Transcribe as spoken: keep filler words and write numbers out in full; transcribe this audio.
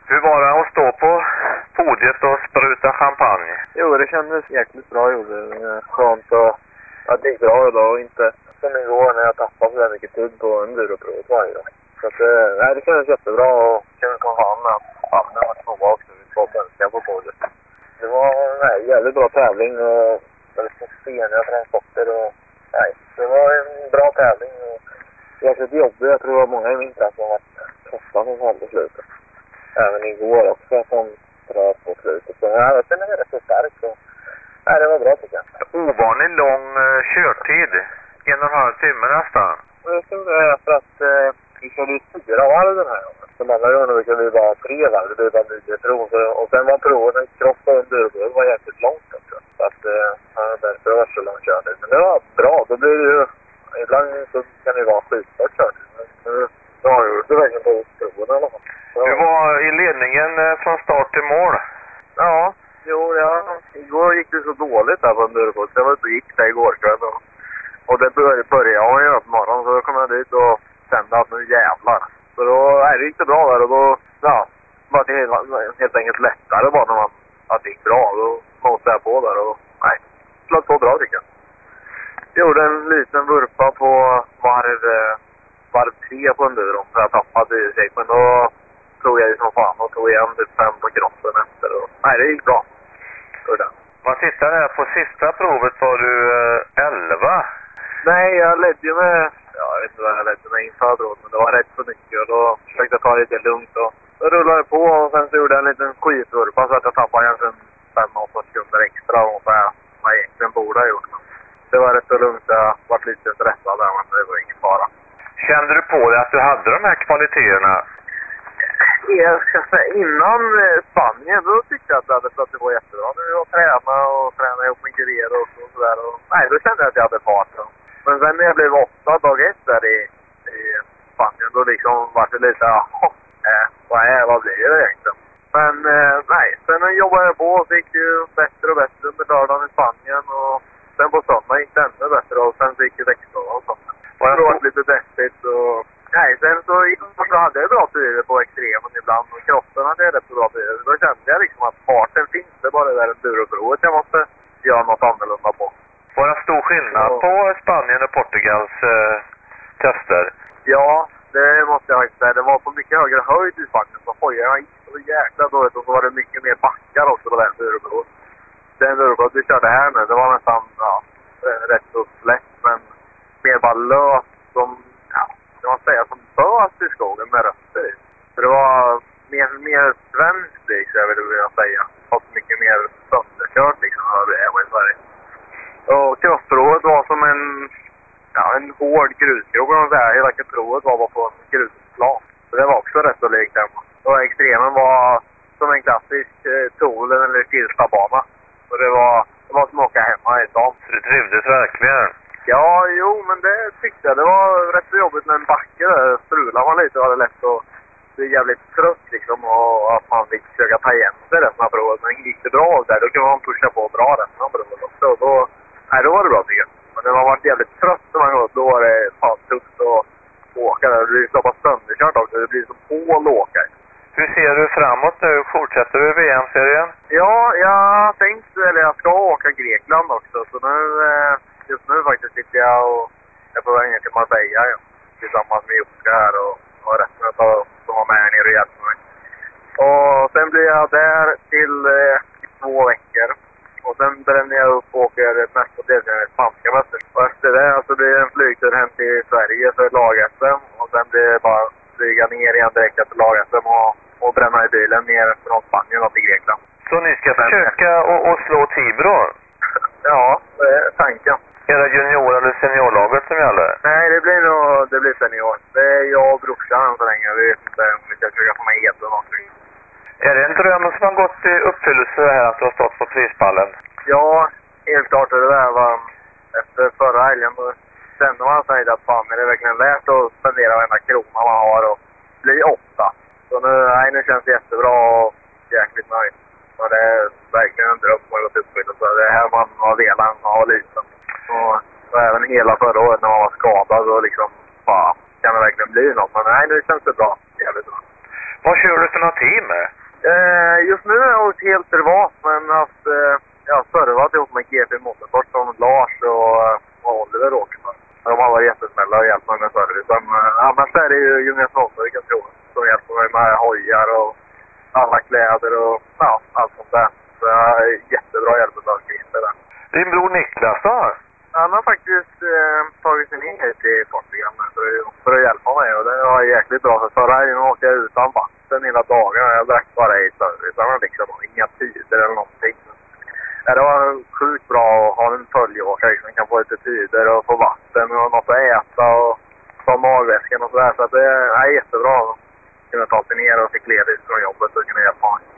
Hur var det att stå på podiet och spruta champagne? Jo, det kändes jäkligt bra, gjorde det. Skönt och att det gick bra idag och inte som igår när jag tappade så mycket tid på enduroprovet varje dag. Så att, nej, det kändes jättebra och kunde komma fram med att det var två också. Vi var svenska på podiet. Det var nej, jävligt bra tävling och väldigt sena transporter och nej, det var en bra tävling och jäkligt jobbigt. Jag tror det var många i min klass som var trötta som kom på slutet. Även igår också som tröt på slutet. Så ja, jag känner mig rätt så stark. Så, nej, det var bra tycker jag. Ovanligt lång uh, körtid. En och en halv timme nästan. Och jag tror det är för att eh, vi körde ju fyra varv den här gången. De andra gångerna körde vi bara tre varv. Det blev bara nio prov. Så, och sen var proven en kropp och under. Det var jäkligt långt också. Så att eh, ja, därför var det så långt körtid. Men det var bra. Då blir det ju... Ibland så kan det vara skitbart körtid. Men nu ja, har jag gjort verkligen på proven i alla fall. Du var i ledningen från start till mål. Ja, jo, ja. Igår gick det så dåligt där på Endurobåt. Jag var ute och gick där igår kväll. Och, och det började, började jag göra på morgonen. Så då kom jag dit och kände att nu jävlar. Så då nej, det gick det bra där. Och då ja, var det helt, helt enkelt lättare bara när man, att det gick bra. Då måste jag på där och nej, slått på bra tycker jag. Jag gjorde en liten vurpa på varv, varv tre på Enduron. Så jag tappade i sig. Men då tog jag ju som fan och tog igen typ fem på kroppen efter. Och, nej, det gick bra. Man tittar här på sista provet var du eh, elva. Nej, jag ledde ju med... Ja, jag vet inte vad jag ledde med inför provet. Men det var rätt så mycket. Och då försökte jag ta det lite lugnt. Och då rullade jag på och sen så gjorde jag en liten skitvurpa. Så att jag tappade kanske fem åtta sekunder extra. Och så här, vad jag egentligen borde ha gjort. Det var rätt så lugnt. Jag var lite stressad där, men det var ingen fara. Kände du på dig att du hade de här kvaliteterna? Jag ska säga, innan Spanien då tyckte jag att det, att det var jättebra. Nu jag tränade och tränade ihop med Guerrero och sådär. Och, nej, då kände jag att jag hade farten. Men sen när jag blev åtta dag ett där i, i Spanien då liksom var det lite, jaha, äh, vad är vad blir det egentligen? Men eh, nej, sen jobbade jag på och fick ju bättre och bättre under lördagen i Spanien. Och sen på söndag gick det ännu bättre och sen fick jag extra och sånt. Och det var lite deppigt och... Nej, sen så, så hade jag bra tider på extremen ibland och kroppen hade jag rätt bra tider. Då kände jag liksom att farten finns, det bara det där enduroprovet jag måste göra något annorlunda på. Var det stor skillnad så... på Spanien och Portugals eh, tester? Ja, det måste jag faktiskt säga. Det var på mycket högre höjd i Spanien så hojarna gick så jäkla dåligt och så var det mycket mer backar också på det enduroprovet. Det enduroprovet vi körde här nu, det var nästan ja, rätt så slätt men mer bara löst som... Ja, kan man säga som bös i skogen med röster i. Så det var mer, mer svenskt liksom, jag vill vilja säga. Och mycket mer sönderkört liksom, hade det hemma i Sverige. Och krossprovet var som en, ja, en hård gruskrog kan man säga. Hela provet var bara på en grusplan. Så det var också rätt så likt hemma. Och extremen var som en klassisk eh, Tolen eller Kirsta-bana. Och det var, det var som att åka hemma i stan. Så du trivdes verkligen? Ja, jo, men det tyckte jag. Det var rätt så jobbigt med en backe där. Strular man lite och hade lätt att bli jävligt trött liksom. Och att man fick försöka ta igen sig resten av provet. Men gick det bra där, då kunde man pusha på bra resten av provet också. Och då, nej, då var det bra tycker jag. Men när man var jävligt trött när man gått, då var det fan tufft att åka där. Det blir så pass sönderkört också. Det blir som hål att åka. Hur ser du framåt nu? Fortsätter du V M-serien? Ja, jag har tänkt, eller jag ska åka Grekland också. Så nu... Eh, Just nu faktiskt sitter jag och jag är på väg ner till Marbella ja, tillsammans med Jocke här och, och resten av som var med här nere och hjälpte mig. Och sen blir jag där till eh, två veckor. Och sen bränner jag upp och åker nästa deltagare i spanska mäster. Och efter det så blir det en flygtur hem till Sverige för lag-S M. Och sen blir det bara flyga ner igen direkt efter lag-S M och, och bränna i bilen ner från Spanien och till Grekland. Så ni ska försöka att slå Tibro? Ja, det är tanken. Är det junior- eller seniorlaget som gäller? Nej, det blir nog det blir senior. Det är jag och brorsan så länge. Vi vet inte om vi ska försöka få med Edlund också. Är det en dröm som har gått i uppfyllelse här att du har stått på prispallen? Ja, helt klart är det där. Va? Efter förra helgen då kände man sig att fan, är det verkligen värt att spendera varenda krona man har och bli åtta. Så nu, nej, nu känns det jättebra och jäkligt nöjd. Och det är verkligen en dröm som har gått i uppfyllelse. Det är här man har velat när man var liten. Och, och även hela förra året när man var skadad och liksom, fan, kan det verkligen bli något? Men nej, nu känns det bra. Jävligt bra. Vad kör du för något team med? Eh, just nu har jag åkt helt privat, men haft, eh, jag har servat ihop med G P Motorsport som Lars och, och Oliver åker med. De har varit jättesnälla och hjälpt mig med servicen. Eh, annars är det ju Jonas Nolsson som hjälper mig med hojar och alla kläder och ja, allt sånt där. Så jag har jättebra hjälp av Christer där. Din bror Niklas då? Han har faktiskt eh, tagit sig ner till Portugal för, för att hjälpa mig och det var jäkligt bra. För förra helgen åkte jag utan vatten hela dagarna. Jag drack bara i servicen liksom, inga tider eller någonting. Ja, det var sjukt bra att ha en följeåkare som kan få lite tider och få vatten och något att äta och ta magväskan och sådär. Så att det är jättebra att kunna ta sig ner och fick ledigt från jobbet och kunna hjälpa mig.